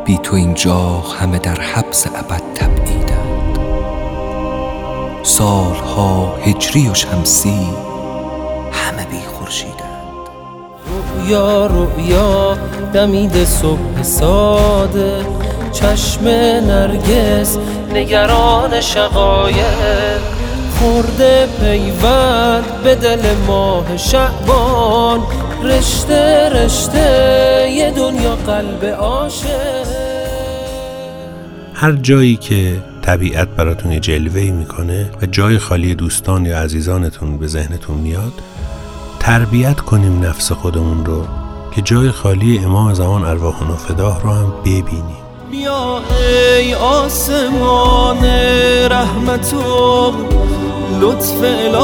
بی تو اینجا همه در حبس ابد تبعیدند. سالها هجری و شمسی همه بی خورشیدند. رؤیا رؤیا دمید صبح ساده، چشم نرگس نگران شقایق، خورده پیوند به دل ماه شعبان، رشته رشته یه دنیا قلب عاشق. هر جایی که طبیعت براتون جلوه‌ای میکنه و جای خالی دوستان یا عزیزانتون به ذهنتون میاد، تربیت کنیم نفس خودمون رو که جای خالی امام زمان ارواحنا فداه رو هم ببینیم. بیا ای آسمان رحمت و لطف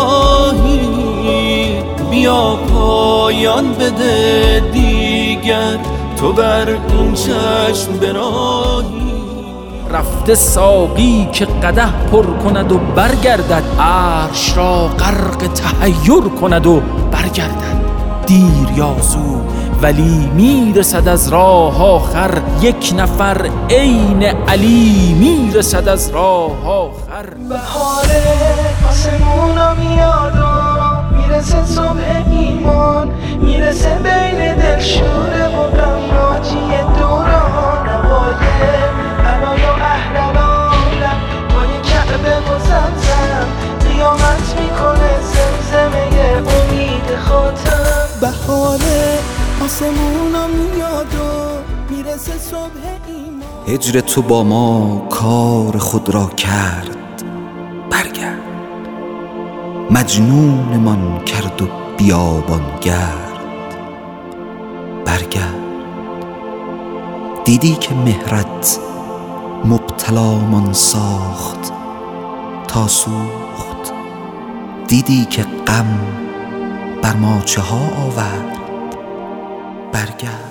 الهی، بیا پایان بده دیگر تو بر این چشم براهی. رفته ساقی که قدح پر کند و برگردد، عرش را غرق تحیر کند و برگردد. دیر یا زود ولی میرسد از راه آخر، یک نفر عین علی میرسد از راه آخر. بهاره آسمونا میاد و میرسه صبح ایمان، میرسه بین دلشوره و غمناجی دوران. نوای علای و اهل العالم پای کعبه و زمزم، قیامت میکنه زمزمه امید خاتم. بهاره آسمونا میاد و میرسه صبح ایمان. هجر تو با ما کار خود را کرد، برگرد. مجنونمان کرد و بیابان گرد، برگرد. دیدی که مهرت مبتلامان ساخت تا سوخت، دیدی که غم بر ما چه ها آورد، برگرد.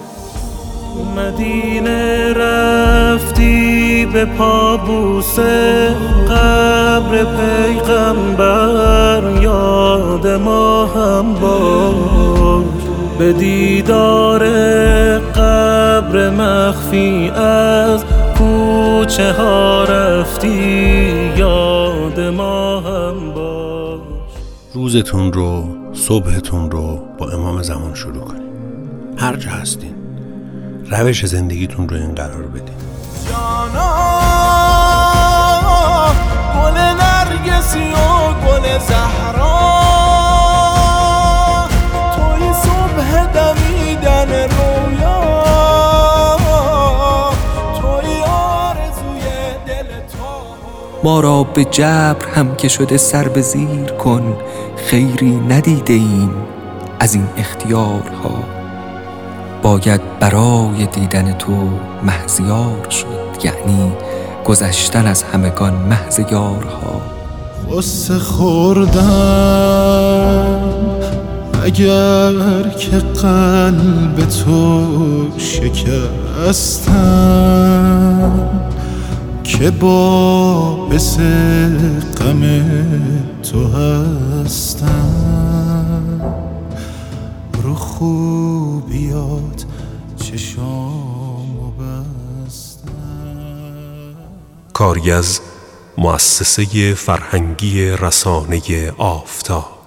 مدینه رفتی به پابوس قبر پیغمبر، یاد ما هم باش. به دیدار قبر مخفی از کوچه ها رفتی، یاد ما هم باش. روزتون رو، صبحتون رو با امام زمان شروع کنید. هر جا هستین روش زندگیتون رو این قرار بدین. جانا گل نرگسی و گل زهرا، توی صبح دمیدن رویا، توی آرزوی دل تو. ما را به جبر هم که شده سر به زیر کن، خیری ندیده ایم از این اختیارها. باید برای دیدن تو محضیار شد، یعنی گذشتن از همگان محض یارها. غصه خوردم اگر که قلب تو شکستم، که باعث غم تو هستم. رو خوبیات چشامو بستم. کاری از مؤسسه فرهنگی رسانه آفتاب.